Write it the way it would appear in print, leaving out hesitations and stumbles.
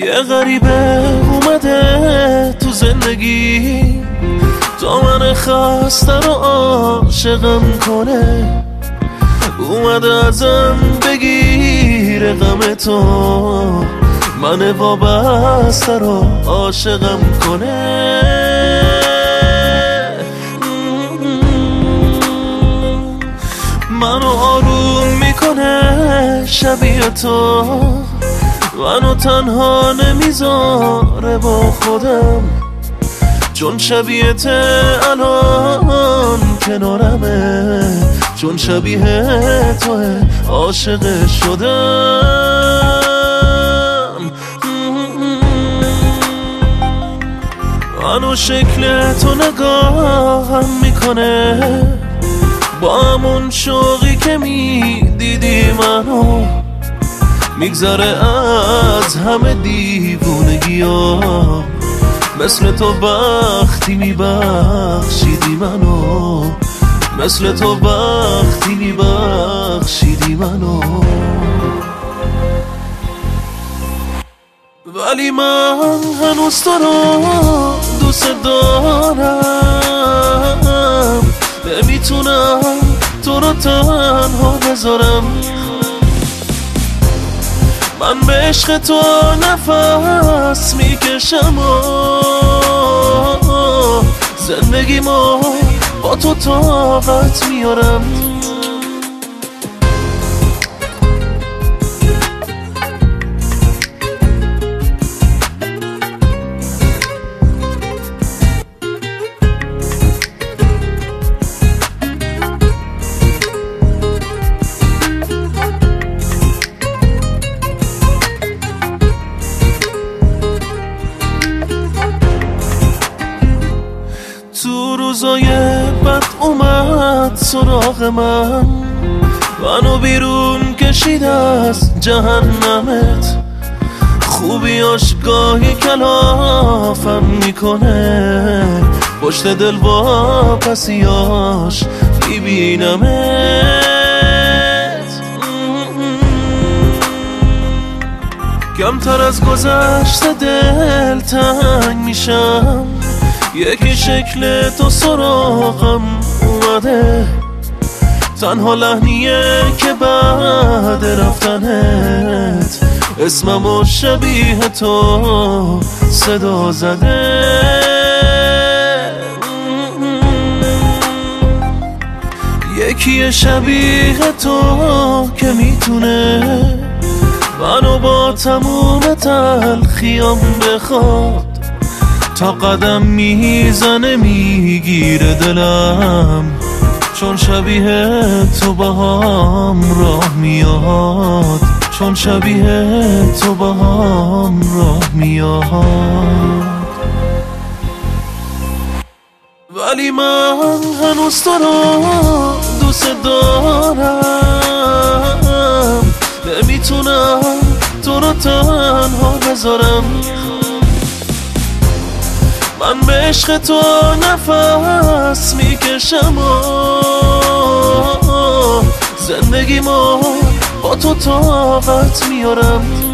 یه غریبه اومده تو زندگی، تا من خسته رو عاشقم کنه. اومده ازم بگیره غم تو، من وابسته رو عاشقم کنه. منو آروم میکنه شبیه تو، منو تنها نمیذاره با خودم، چون شبیهت الان کنارمه، چون شبیه توه عاشق شدم. منو شکل تو نگاهم میکنه، با همون شوقی که میدیدی منو، میگذره از همه دیوونگی ها. مثل تو وقتی میبخشیدی منو، مثل تو وقتی میبخشیدی منو. ولی من هنوز تو رو دوست دارم، نمیتونم تو رو تنها بذارم. من به عشق تو نفس میکشم و زندگیمو با تو طاقت میارم. تو روزای بد اومد سراغ من، منو بیرون کشید از جهنمت. خوبیاش گاهی کلافم میکنه، پشت دل با پسیاش میبینمت. کمتر از گذشته دل تنگ میشم، یکی شکل تو سراغم اومده. تنها لحنیه که بعد رفتنت اسممو شبیه تو صدا زده. یکی شبیه تو که میتونه منو با تموم تلخیام بخواد، تا قدم میزنه میگیره دلم، چون شبیه تو باهام راه میاد، چون شبیه تو باهام راه میاد. ولی من هنوز تو رو دوست دارم، نمیتونم تو رو تنها بذارم. من به عشق تو نفس میکشم و زندگیمو با تو طاقت میارم.